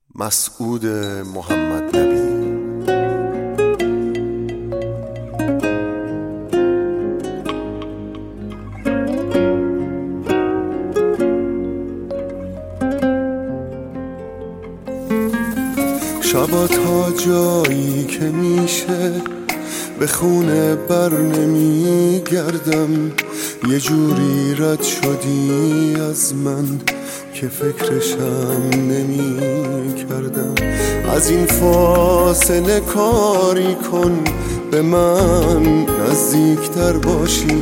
مسعود محمد نبی. شبا تا جایی که میشه به خونه بر نمی گردم، یه جوری رد شدی از من که فکرشم نمی کردم. از این فاصله کاری کن به من نزدیکتر باشی،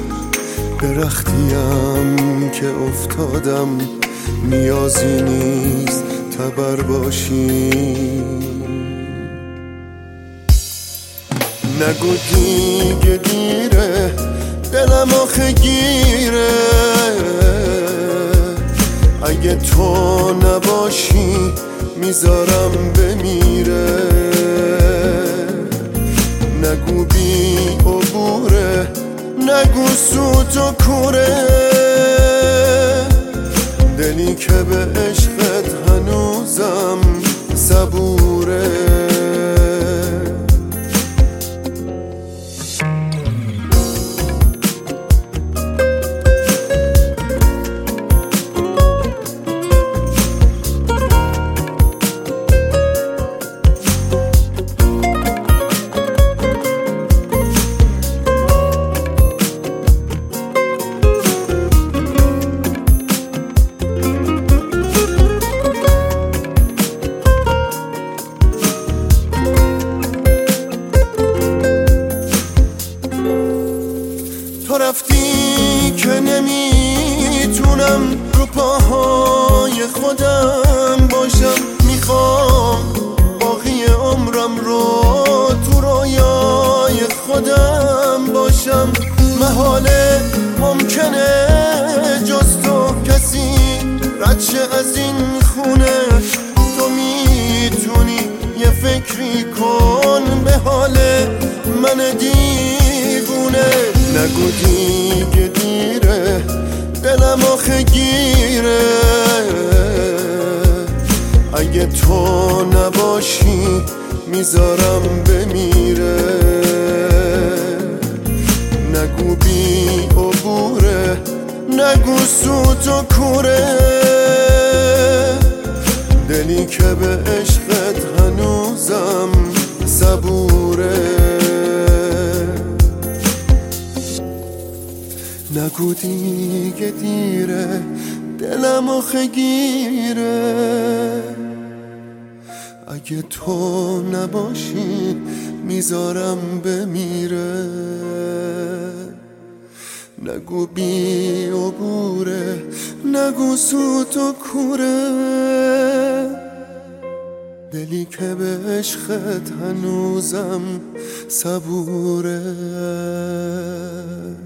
درختیم که افتادم نیازی نیست تبر باشی. نگو دیگه دیره، دلم آخه گیره، اگه تو نباشی میذارم بمیره. نگو بی عبوره، نگو سوت و کوره، دلی که به عشقت هنوزم صبوره. تو رفتی که نمیتونم رو پاهای خودم باشم، میخوام باقی عمرم رو تو رویای خودم باشم. محاله ممکنه جز تو کسی رد شه از این خونه، تو میتونی یه فکری کن به حال من دیوونه. نگو دیگه دیره، دلم آخه گیره، اگه تو نباشی میذارم بمیره. نگو بی عبوره، نگو سوت و کوره، دلی که به عشقت هنوزم صبوره. نگو دیگه دیره، دلم آخه گیره، اگه تو نباشی میذارم بمیره. نگو بی عبوره، نگو سوت و کوره، دلی که به عشقت هنوزم صبوره.